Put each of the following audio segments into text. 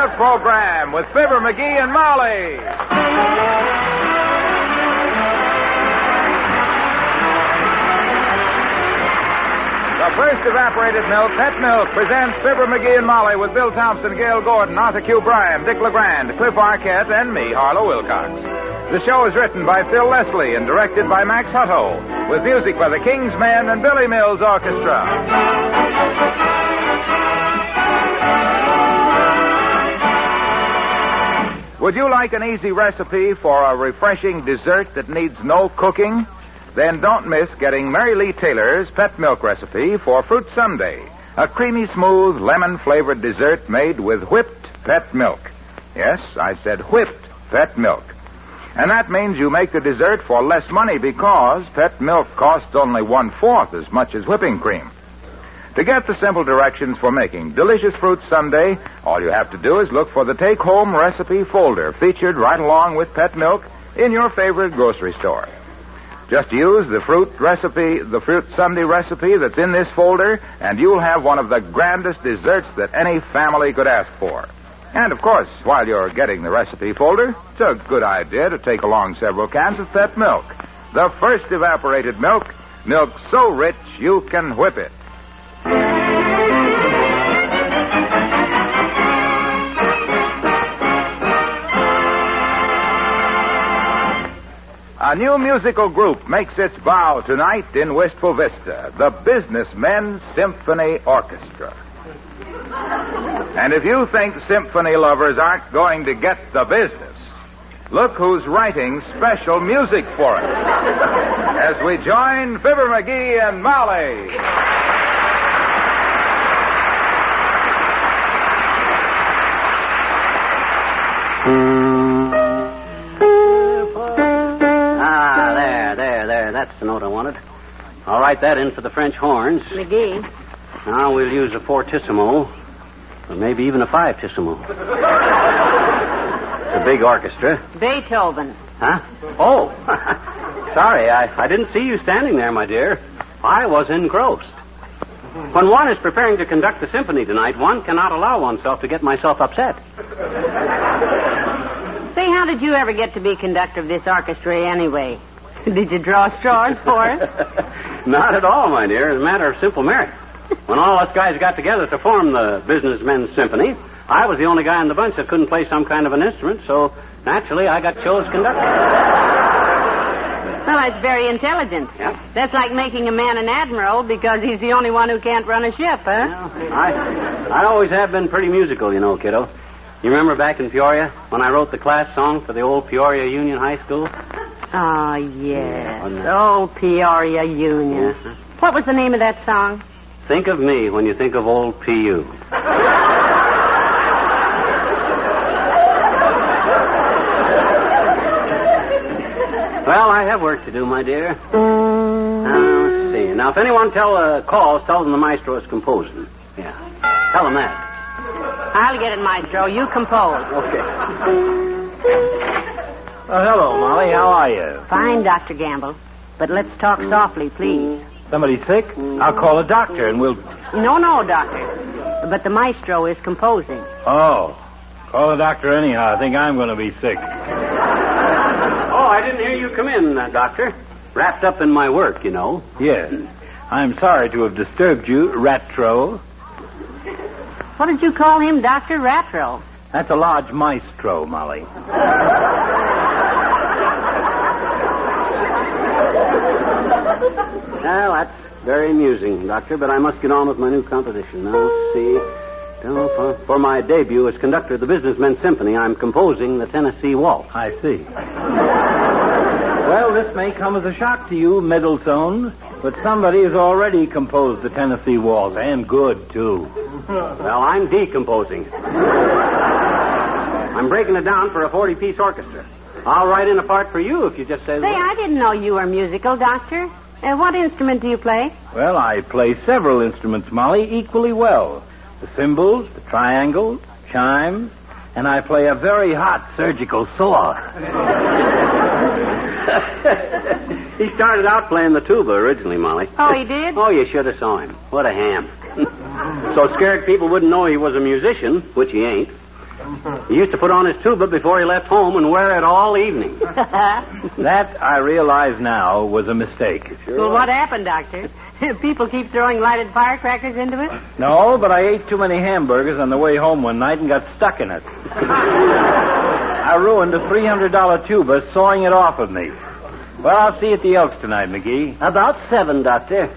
Milk Program with Fibber McGee and Molly. The first evaporated milk, Pet Milk, presents Fibber McGee and Molly with Bill Thompson, Gail Gordon, Arthur Q. Bryan, Dick LeGrand, Cliff Arquette, and me, Harlow Wilcox. The show is written by Phil Leslie and directed by Max Hutto, with music by the King's Men and Billy Mills Orchestra. Would you like an easy recipe for a refreshing dessert that needs no cooking? Then don't miss getting Mary Lee Taylor's Pet Milk recipe for Fruit Sundae, a creamy, smooth, lemon-flavored dessert made with whipped pet milk. Yes, I said whipped pet milk. And that means you make the dessert for less money because pet milk costs only 1/4 as much as whipping cream. To get the simple directions for making delicious Fruit Sundae, all you have to do is look for the take-home recipe folder featured right along with pet milk in your favorite grocery store. Just use the Fruit Sundae recipe that's in this folder, and you'll have one of the grandest desserts that any family could ask for. And, of course, while you're getting the recipe folder, it's a good idea to take along several cans of pet milk. The first evaporated milk, milk so rich you can whip it. A new musical group makes its bow tonight in Wistful Vista, the Businessmen's Symphony Orchestra. And if you think symphony lovers aren't going to get the business, look who's writing special music for it. As we join Fibber McGee and Molly. There. That's the note I wanted. I'll write that in for the French horns. McGee. Now we'll use a fortissimo, or maybe even a fivetissimo. It's a big orchestra. Beethoven. Huh? Oh. Sorry, I didn't see you standing there, my dear. I was engrossed. When one is preparing to conduct the symphony tonight, one cannot allow oneself to get myself upset. Say, how did you ever get to be conductor of this orchestra anyway? Did you draw straws for it? Not at all, my dear. It's a matter of simple merit. When all us guys got together to form the Businessmen's Symphony, I was the only guy in the bunch that couldn't play some kind of an instrument, so naturally I got chosen conductor. Well, that's very intelligent. Yeah. That's like making a man an admiral because he's the only one who can't run a ship, huh? Well, I always have been pretty musical, you know, kiddo. You remember back in Peoria when I wrote the class song for the old Peoria Union High School? Oh, yes. Old Peoria Union. Yeah. What was the name of that song? Think of me when you think of old P.U. Well, I have work to do, my dear. Let's see. Now, if anyone calls, tell them the maestro is composing. Yeah. Tell them that. I'll get it, maestro. You compose. Okay. Hello, Molly. How are you? Fine, Dr. Gamble. But let's talk softly, please. Somebody sick? I'll call a doctor and we'll... No, doctor. But the maestro is composing. Oh. Call the doctor anyhow. I think I'm going to be sick. Oh, I didn't hear you come in, Doctor. Wrapped up in my work, you know. Yes. I'm sorry to have disturbed you, Ratro. What did you call him, Dr. Ratro? That's a large maestro, Molly. Well, that's very amusing, Doctor, but I must get on with my new composition. Now, let's see. For my debut as conductor of the Businessmen's Symphony, I'm composing the Tennessee Waltz. I see. Well, this may come as a shock to you, Middletone, but somebody has already composed the Tennessee Waltz, and good, too. Well, I'm decomposing. I'm breaking it down for a 40-piece orchestra. I'll write in a part for you if you just say... Say, I didn't know you were musical, Doctor. What instrument do you play? Well, I play several instruments, Molly, equally well. The cymbals, the triangles, chimes, and I play a very hot surgical saw. He started out playing the tuba originally, Molly. Oh, he did? Oh, you should have saw him. What a ham. So scared people wouldn't know he was a musician, which he ain't. He used to put on his tuba before he left home and wear it all evening. That, I realize now, was a mistake. Well, what happened, Doctor? People keep throwing lighted firecrackers into it? No, but I ate too many hamburgers on the way home one night and got stuck in it. I ruined a $300 tuba sawing it off of me. Well, I'll see you at the Elks tonight, McGee. About 7, Doctor.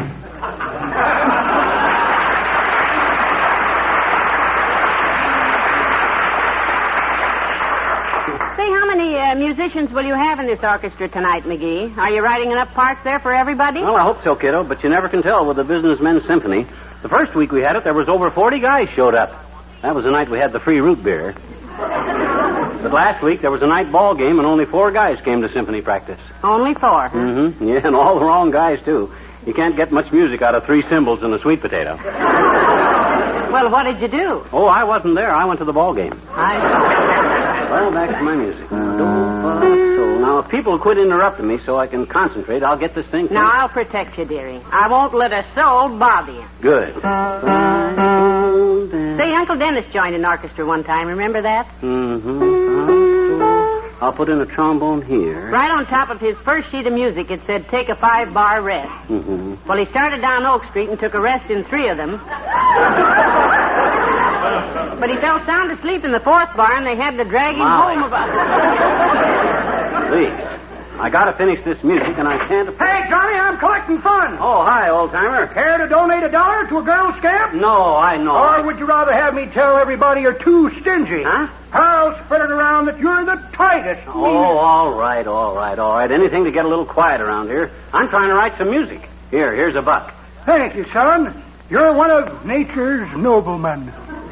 Say, how many musicians will you have in this orchestra tonight, McGee? Are you writing enough parts there for everybody? Well, I hope so, kiddo, but you never can tell with the Businessmen's Symphony. The first week we had it, there was over 40 guys showed up. That was the night we had the free root beer. But last week there was a night ball game and only 4 guys came to symphony practice. Only 4. Mm-hmm. Yeah, and all the wrong guys, too. You can't get much music out of 3 cymbals and a sweet potato. Well, what did you do? Oh, I wasn't there. I went to the ball game. Well, back to my music. Now, if people quit interrupting me so I can concentrate, I'll get this thing finished. Now, I'll protect you, dearie. I won't let a soul bother you. Good. Say, Uncle Dennis joined an orchestra one time. Remember that? Mm-hmm. I'll put in a trombone here. Right on top of his first sheet of music, it said, take a 5-bar rest. Mm-hmm. Well, he started down Oak Street and took a rest in 3 of them. But he fell sound asleep in the 4th bar, and they had to drag him home about... Please. I gotta finish this music, and I can't... Hey, Johnny, I'm collecting funds. Oh, hi, old-timer. Care to donate $1 to a girl scamp? No, I know. Or would you rather have me tell everybody you're too stingy? Huh? I'll spread it around that you're the tightest. Oh, all right. Anything to get a little quiet around here. I'm trying to write some music. Here's $1. Thank you, son. You're one of nature's noblemen.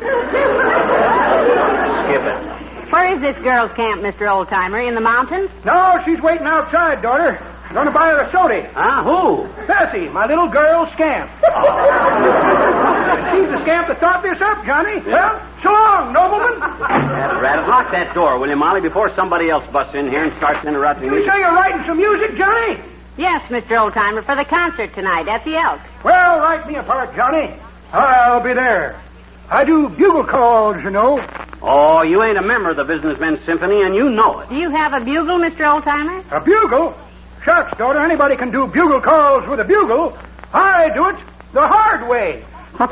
Skip it. Where is this girl's camp, Mr. Oldtimer? In the mountains? No, she's waiting outside, daughter. Gonna buy her a soda. Huh? Who? Bessie, my little girl scamp. She's the scamp that thought this up, Johnny. Well, so long, nobleman. Rat, lock that door, will you, Molly, before somebody else busts in here and starts interrupting me. You say you're writing some music, Johnny? Yes, Mr. Oldtimer, for the concert tonight at the Elks. Well, write me a part, Johnny. I'll be there. I do bugle calls, you know. Oh, you ain't a member of the Businessmen's Symphony, and you know it. Do you have a bugle, Mr. Oldtimer? A bugle? Shucks, daughter, anybody can do bugle calls with a bugle. I do it the hard way.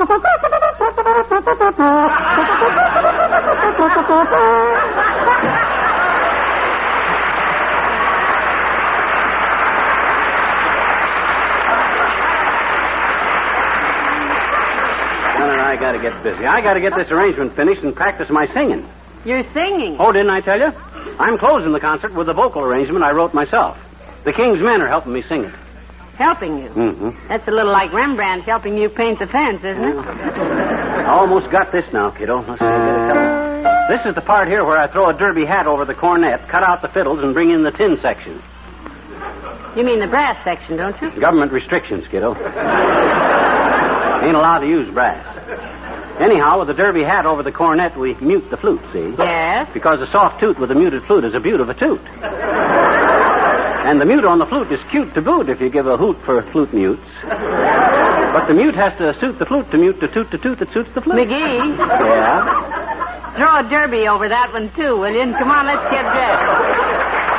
I gotta get busy. I gotta get this arrangement finished and practice my singing. You're singing? Oh, didn't I tell you? I'm closing the concert with a vocal arrangement I wrote myself. The King's Men are helping me sing it. Helping you? Mm-hmm. That's a little like Rembrandt helping you paint the fence, isn't it? I almost got this now, kiddo. Let's see, get a couple. This is the part here where I throw a derby hat over the cornet, cut out the fiddles, and bring in the tin section. You mean the brass section, don't you? Government restrictions, kiddo. Ain't allowed to use brass. Anyhow, with the derby hat over the cornet, we mute the flute, see? Yes. Because a soft toot with a muted flute is a beaut of a toot. And the mute on the flute is cute to boot if you give a hoot for flute mutes. But the mute has to suit the flute to mute the toot that suits the flute. McGee? Yeah? Throw a derby over that one, too, will you? And come on, let's get dressed.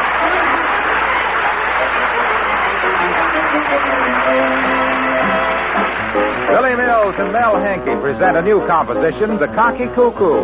Billy Mills and Mel Hankey present a new composition, The Cocky Cuckoo.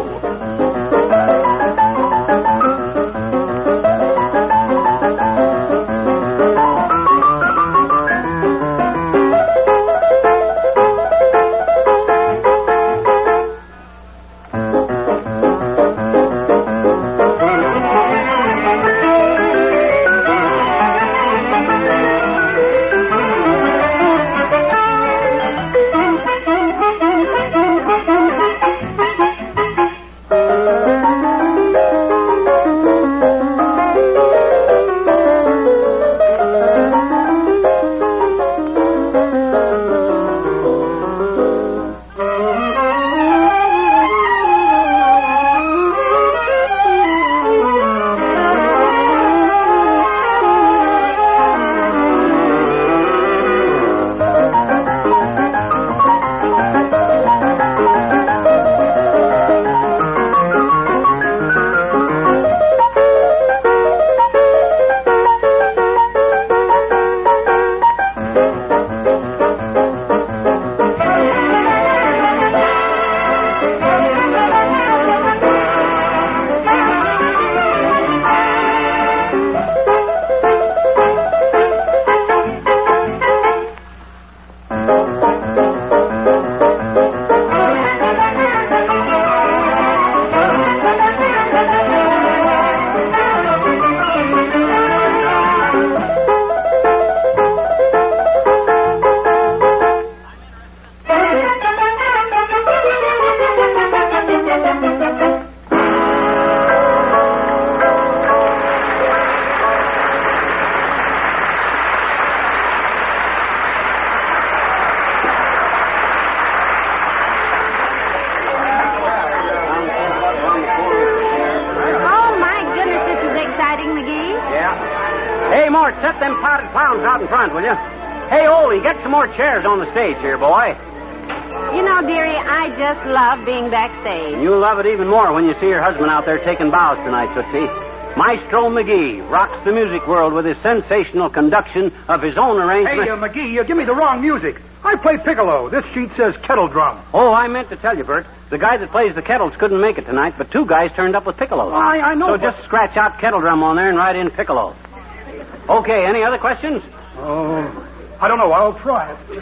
Mort, set them potted clowns out in front, will you? Hey, Ole, get some more chairs on the stage here, boy. You know, dearie, I just love being backstage. You'll love it even more when you see your husband out there taking bows tonight, Tootsie. Maestro McGee rocks the music world with his sensational conduction of his own arrangement. Hey, McGee, you give me the wrong music. I play piccolo. This sheet says kettle drum. Oh, I meant to tell you, Bert. The guy that plays the kettles couldn't make it tonight, but 2 guys turned up with piccolos. I know. So just scratch out kettle drum on there and write in piccolo. Okay, any other questions? Oh, I don't know. I'll try it.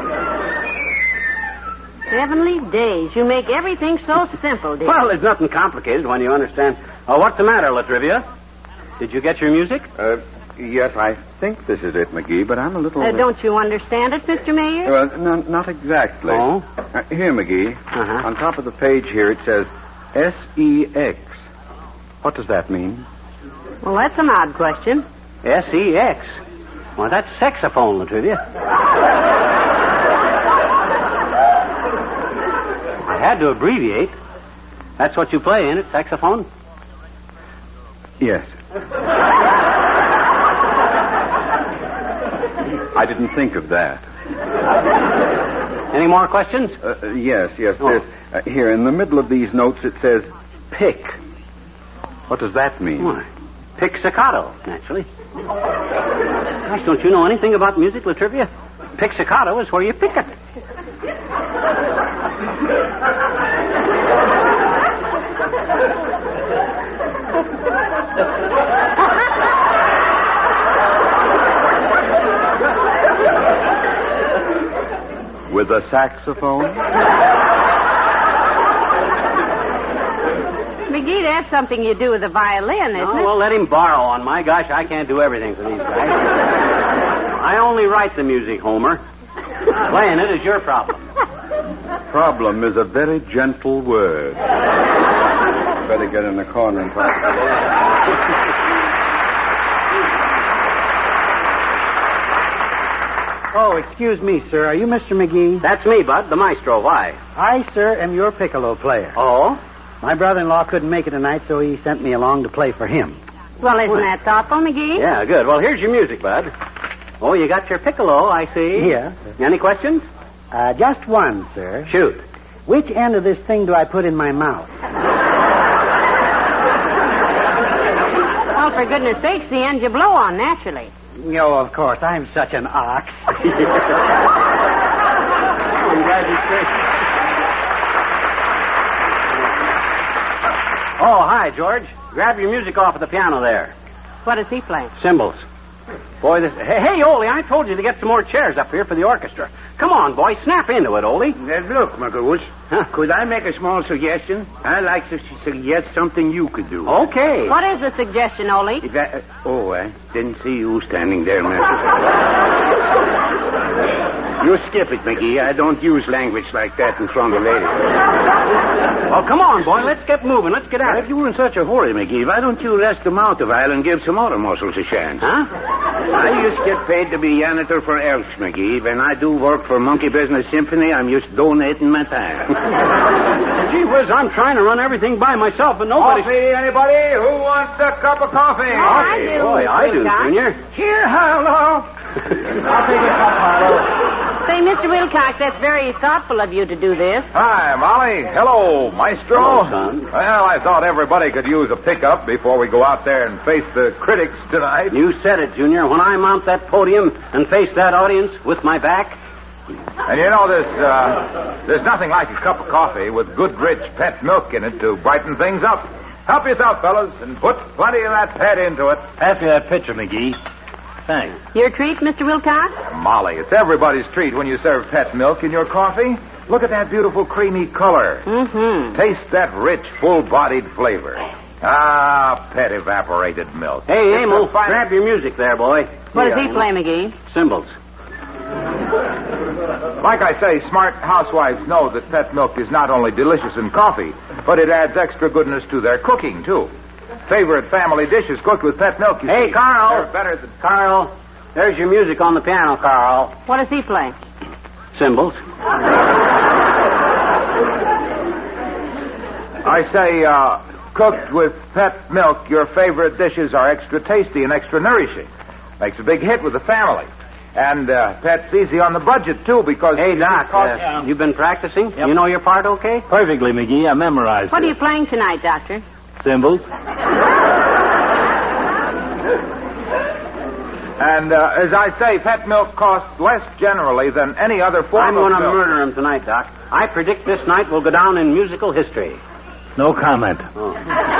Heavenly days. You make everything so simple, dear. Well, there's nothing complicated when you understand. What's the matter, Latrivia? Did you get your music? Yes, I think this is it, McGee, but I'm a little... Don't you understand it, Mr. Mayor? Well, not exactly. Oh? Here, McGee. Uh-huh. On top of the page here, it says SEX. What does that mean? Well, that's an odd question. SEX. Well, that's saxophone, Latrivia. I had to abbreviate. That's what you play, ain't it, saxophone? Yes. I didn't think of that. Any more questions? Yes. Oh. There's, here, in the middle of these notes, it says pick. What does that mean? Why, pizzicato, naturally. Gosh, don't you know anything about music, Latrivia? Pizzicato is where you pick it. With a saxophone? McGee, that's something you do with a violin, isn't it? Well, let him borrow on. My gosh, I can't do everything for these guys. I only write the music, Homer. Playing it is your problem. Problem is a very gentle word. Better get in the corner and talk. Oh, excuse me, sir. Are you Mr. McGee? That's me, Bud, the maestro. Why? I, sir, am your piccolo player. Oh? My brother-in-law couldn't make it tonight, so he sent me along to play for him. Well, isn't that thoughtful, McGee? Yeah, good. Well, here's your music, Bud. Oh, you got your piccolo, I see. Yeah. Any questions? Just one, sir. Shoot. Which end of this thing do I put in my mouth? Well, for goodness sakes, the end you blow on, naturally. Oh, of course. I'm such an ox. I'm glad you said. Oh, hi, George. Grab your music off of the piano there. What is he playing? Cymbals. Boy, this... Hey, Ole, I told you to get some more chairs up here for the orchestra. Come on, boy, snap into it, Ole. Look, McGoose. Huh? Could I make a small suggestion? I'd like to suggest something you could do. Okay. What is the suggestion, Ole? I didn't see you standing there, man. You skip it, McGee. I don't use language like that in front of ladies. Well, come on, boy, let's get moving. Let's get at If it. you're in such a hurry, McGee, why don't you rest them out a while and give some other muscles a chance? Huh? I used to get paid to be janitor for Elks, McGee. When I do work for Monkey Business Symphony, I'm just donating my time. Gee whiz, I'm trying to run everything by myself, but nobody... Coffee, anybody? Who wants a cup of coffee? I do. Boy, I do, Wilcox. Junior. Here, hello. I'll take a cup, Marlo. Say, Mr. Wilcox, that's very thoughtful of you to do this. Hi, Molly. Hello, Maestro. Hello, son. Well, I thought everybody could use a pickup before we go out there and face the critics tonight. You said it, Junior. When I mount that podium and face that audience with my back... And you know, there's nothing like a cup of coffee with good, rich pet milk in it to brighten things up. Help yourself, fellas, and put plenty of that pet into it. Pass me that pitcher, McGee. Thanks. Your treat, Mr. Wilcox? Molly, it's everybody's treat when you serve pet milk in your coffee. Look at that beautiful creamy color. Mm-hmm. Taste that rich, full-bodied flavor. Ah, pet evaporated milk. Hey, It's Emil, a fine- grab your music there, boy. What does he play, McGee? Cymbals. Like I say, smart housewives know that pet milk is not only delicious in coffee, but it adds extra goodness to their cooking, too. Favorite family dishes cooked with pet milk, you Hey, see. Carl. They're better than... Carl, there's your music on the piano, Carl. What does he play? Cymbals. I say, cooked with pet milk, your favorite dishes are extra tasty and extra nourishing. Makes a big hit with the family. And, Pet's easy on the budget, too, because... Hey, Doc, you've been practicing? Yep. You know your part okay? Perfectly, McGee. I memorized What it. are you playing tonight, Doctor? Symbols. And, as I say, pet milk costs less generally than any other form I'm of going to milk. murder him tonight, Doc. I predict this night will go down in musical history. No comment. Oh.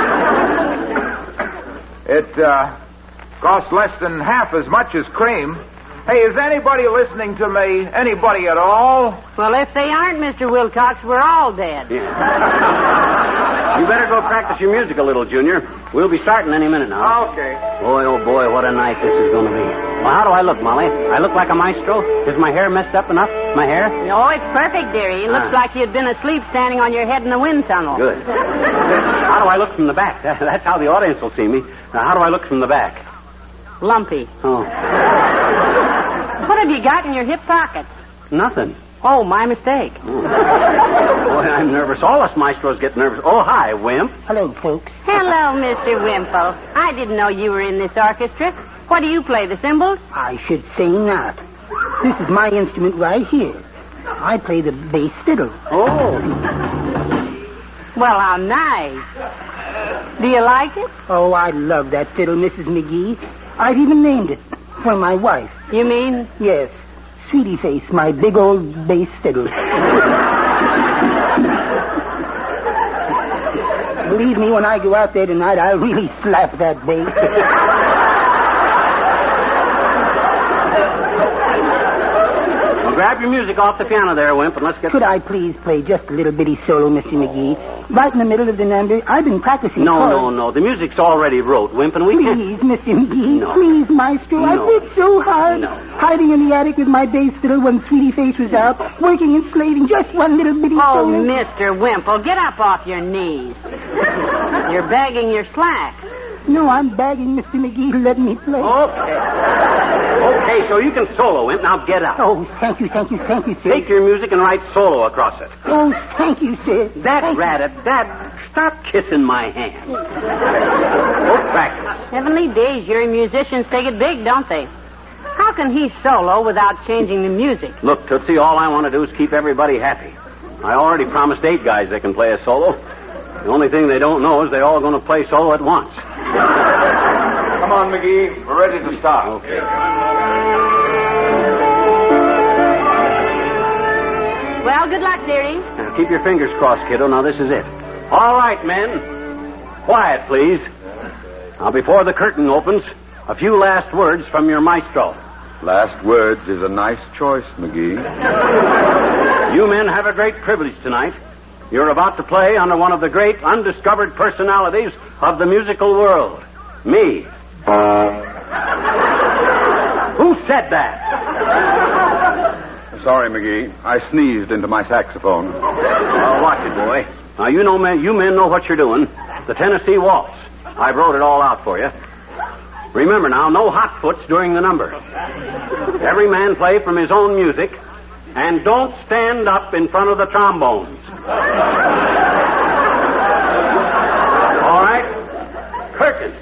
It, costs less than half as much as cream. Hey, is anybody listening to me? Anybody at all? Well, if they aren't, Mr. Wilcox, we're all dead. Yeah. You better go practice your music a little, Junior. We'll be starting any minute now. Okay. Boy, oh boy, what a night this is going to be. Well, how do I look, Molly? I look like a maestro? Is my hair messed up enough? My hair? Oh, it's perfect, dearie. It looks like you'd been asleep standing on your head in the wind tunnel. Good. How do I look from the back? That's how the audience will see me. Now, how do I look from the back? Lumpy. Oh, What have you got in your hip pockets? nothing. Oh, my mistake. Boy, I'm nervous. All us maestros get nervous. Oh, hi, Wimp. Hello, folks. Hello, Mr. Wimple. I didn't know you were in this orchestra. What do you play, the cymbals? I should say not. This is my instrument right here. I play the bass fiddle. Oh. Well, how nice. Do you like it? Oh, I love that fiddle, Mrs. McGee. I've even named it for my wife. You mean? Yes, Sweetie Face, my big old bass fiddle. Believe me, when I go out there tonight, I'll really slap that bass. Well, grab your music off the piano there, Wimp, and let's get... Could I please play just a little bitty solo, Mr. McGee? Right in the middle of the number. I've been practicing. No. The music's already wrote, Wimp, and we can... Please, Mr. McGee. No. Please, Maestro. No. I worked so hard. No. Hiding in the attic with my bass fiddle when Sweetie Face was out. Working and slaving just one little bitty Oh, solo. Mr. Wimple, get up off your knees. You're bagging your slacks. No, I'm begging Mr. McGee to let me play. Okay, so you can solo, Wimp. Now get up. Oh, thank you, sir. Take your music and write solo across it. Oh, thank you, sir. That rat, Dad, stop kissing my hand. Go practice. Heavenly days, your musicians take it big, don't they? How can he solo without changing the music? Look, Tootsie, all I want to do is keep everybody happy. I already promised 8 guys they can play a solo. The only thing they don't know is they're all going to play solo at once. Come on, McGee. We're ready to start. Okay. Well, good luck, dearie. Now, keep your fingers crossed, kiddo. Now, this is it. All right, men. Quiet, please. Now, before the curtain opens, a few last words from your maestro. Last words is a nice choice, McGee. You men have a great privilege tonight. You're about to play under one of the great undiscovered personalities of the musical world. Me. Who said that? Sorry, McGee. I sneezed into my saxophone. Well, watch it, boy. Now, you men know what you're doing. The Tennessee Waltz. I wrote it all out for you. Remember now, no hot foots during the number. Every man play from his own music, and don't stand up in front of the trombones. All right? Curtain.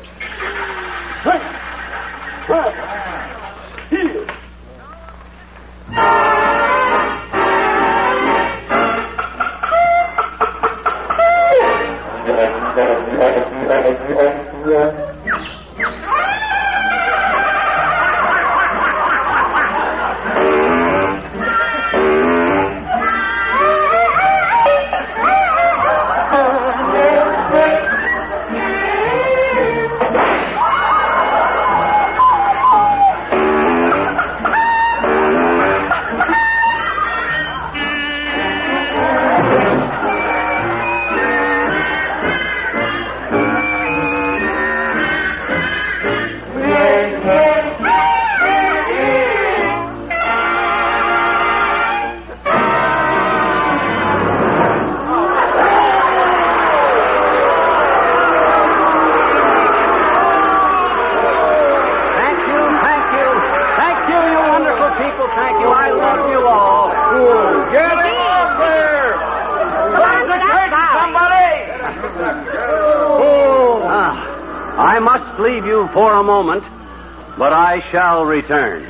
but I shall return.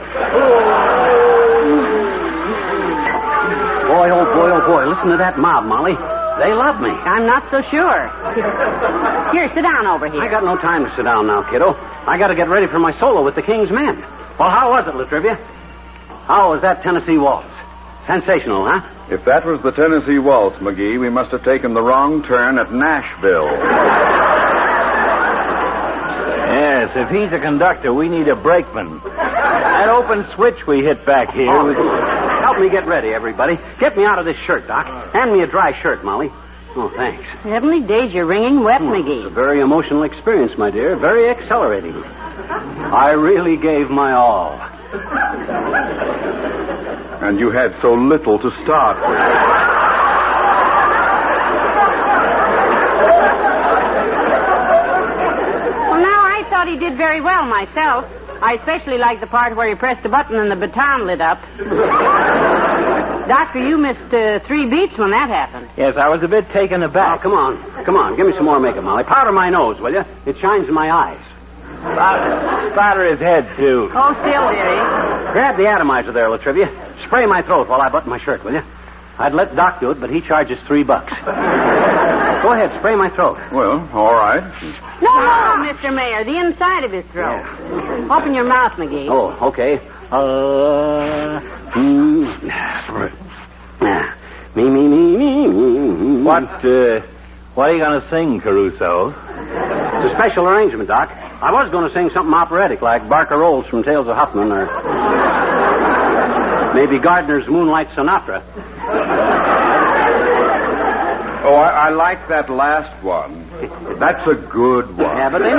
Boy, oh boy, oh boy, listen to that mob, Molly. They love me. I'm not so sure. Here, sit down over here. I got no time to sit down now, kiddo. I got to get ready for my solo with the King's Men. Well, how was it, Latrivia? How was that Tennessee waltz? Sensational, huh? If that was the Tennessee Waltz, McGee, we must have taken the wrong turn at Nashville. Yes, if he's a conductor, we need a brakeman. That open switch we hit back here was... Help me get ready, everybody. Get me out of this shirt, Doc. Hand me a dry shirt, Molly. Oh, thanks. Heavenly days, you're wringing wet, It's a McGee. very emotional experience, my dear. Very accelerating. I really gave my all. And you had so little to start with. Well, now, I thought he did very well myself. I especially liked the part where he pressed a button and the baton lit up. Doctor, you missed 3 beats when that happened. Yes, I was a bit taken Oh, aback. come on. Come on. Give me some more makeup, Molly. Powder my nose, will you? It shines in my eyes. Spatter his head, too. Oh, still, dearie. Grab the atomizer there, Latrivia. Spray my throat while I button my shirt, will you? I'd let Doc do it, but he charges $3. Go ahead, spray my throat. Well, all right. No, Mr. Mayor, the inside of his throat. Yeah. Open your mouth, McGee. Oh, okay. Me. What are you going to sing, Caruso? It's a special arrangement, Doc. I was going to sing something operatic like Barker Rolls from Tales of Huffman or maybe Gardner's Moonlight Sonata. Oh, I like that last one. That's a good one. Yeah, but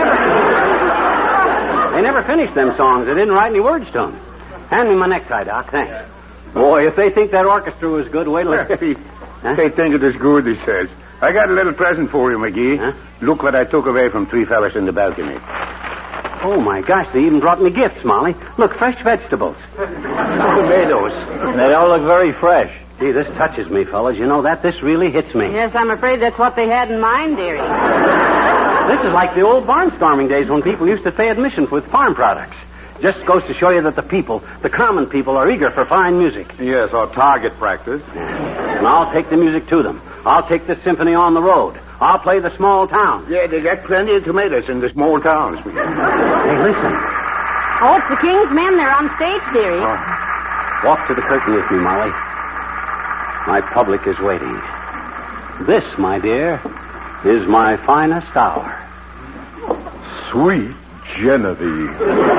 they never finished them songs. They didn't write any words to them. Hand me my necktie, Doc. Thanks. Boy, if they think that orchestra was good, wait till they... Huh? They think it is good, he says. I got a little present for you, McGee. Huh? Look what I took away from 3 fellas in the balcony. Oh, my gosh, they even brought me gifts, Molly. Look, fresh vegetables. Tomatoes. They all look very fresh. Gee, this touches me, fellas. You know that? This really hits me. Yes, I'm afraid that's what they had in mind, dearie. This is like the old barnstorming days when people used to pay admission with farm products. Just goes to show you that the people, the common people, are eager for fine music. Yes, or target practice. And I'll take the music to them. I'll take the symphony on the road. I'll play the small towns. Yeah, they got plenty of tomatoes in the small towns. Hey, listen. Oh, it's the King's Men. They're on stage, dearie. Walk to the curtain with me, Molly. My public is waiting. This, my dear, is my finest hour. Sweet Genevieve.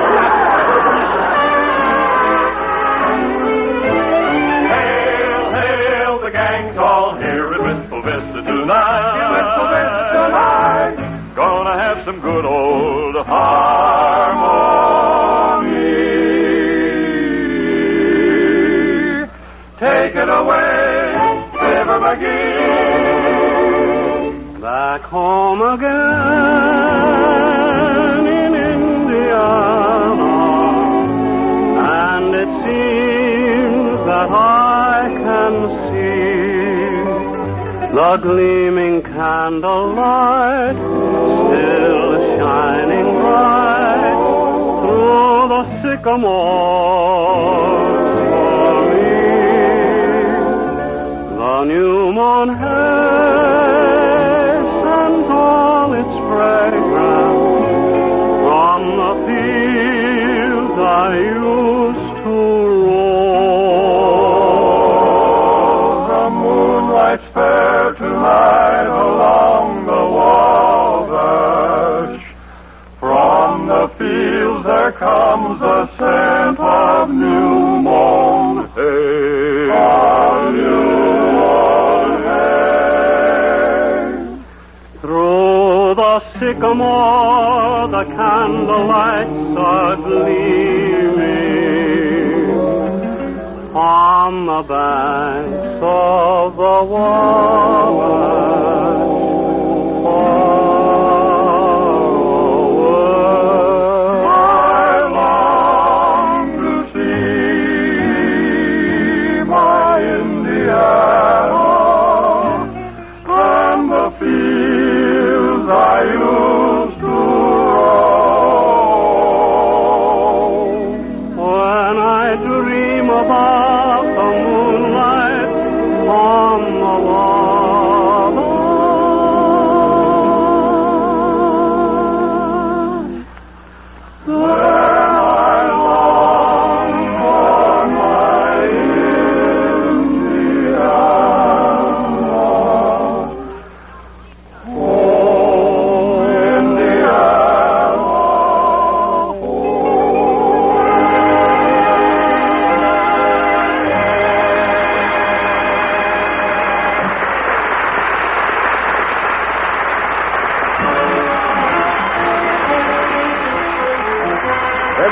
Hail, the gang's all here at Wistful Vista tonight. Gonna have some good old harmony. Take it away, Flavor McGee. Back home again in Indiana, and it seems that I can see the gleaming candlelight still shining bright through the sycamore for me. The new moon hastens all its fragrance from the fields I used to roam. The moonlight's fair tonight along the Wabash. From the fields there comes the scent of new mown hay. Of new mown hay. Through the sycamore the candlelights are gleaming on the banks of the Wabash. I long to see my Indiana and the fields I used to roam.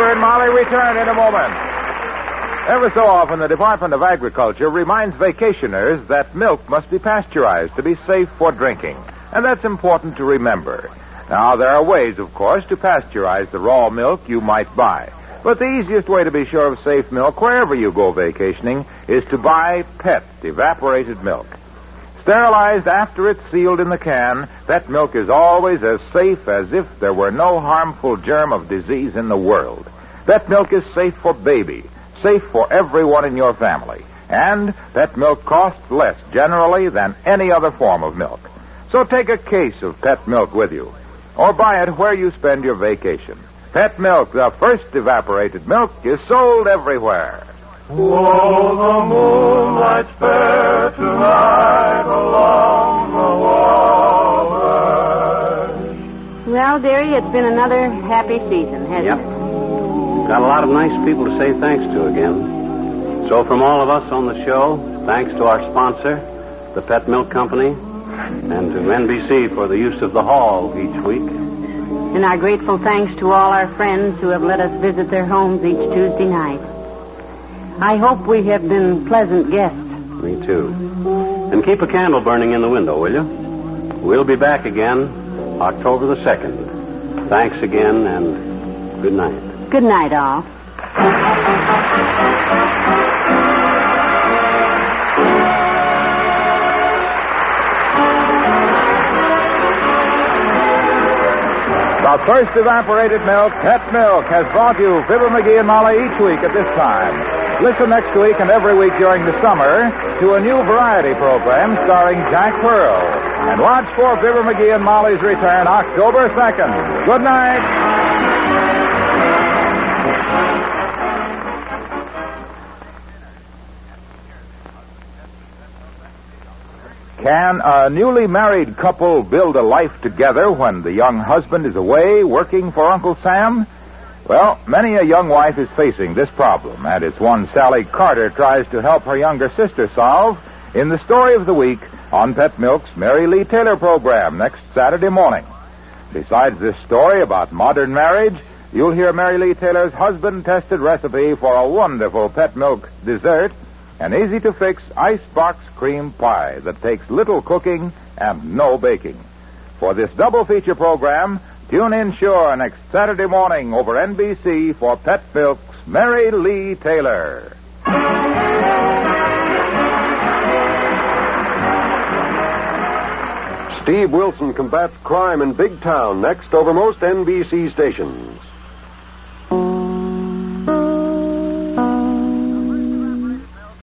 Taylor and Molly return in a moment. Ever so often, the Department of Agriculture reminds vacationers that milk must be pasteurized to be safe for drinking. And that's important to remember. Now, there are ways, of course, to pasteurize the raw milk you might buy. But the easiest way to be sure of safe milk wherever you go vacationing is to buy PET evaporated milk. Sterilized after it's sealed in the can, that milk is always as safe as if there were no harmful germ of disease in the world. That milk is safe for baby, safe for everyone in your family. And that milk costs less generally than any other form of milk. So take a case of PET milk with you, or buy it where you spend your vacation. PET milk, the first evaporated milk, is sold everywhere. Oh, the moonlight's fair tonight along the water. Well, dearie, it's been another happy season, hasn't it? Got a lot of nice people to say thanks to again. So from all of us on the show, thanks to our sponsor, the Pet Milk Company, and to NBC for the use of the hall each week. And our grateful thanks to all our friends who have let us visit their homes each Tuesday night. I hope we have been pleasant guests. Me too. And keep a candle burning in the window, will you? We'll be back again October the 2nd. Thanks again, and good night. Good night, all. The first evaporated milk, PET Milk, has brought you Fibber McGee and Molly each week at this time. Listen next week and every week during the summer to a new variety program starring Jack Pearl. And watch for Fibber McGee and Molly's return October 2nd. Good night. Can a newly married couple build a life together when the young husband is away working for Uncle Sam? Well, many a young wife is facing this problem, and it's one Sally Carter tries to help her younger sister solve in the story of the week on Pet Milk's Mary Lee Taylor program next Saturday morning. Besides this story about modern marriage, you'll hear Mary Lee Taylor's husband-tested recipe for a wonderful Pet Milk dessert, an easy-to-fix icebox cream pie that takes little cooking and no baking. For this double-feature program, tune in sure next Saturday morning over NBC for Pet Milk's Mary Lee Taylor. Steve Wilson combats crime in Big Town next over most NBC stations.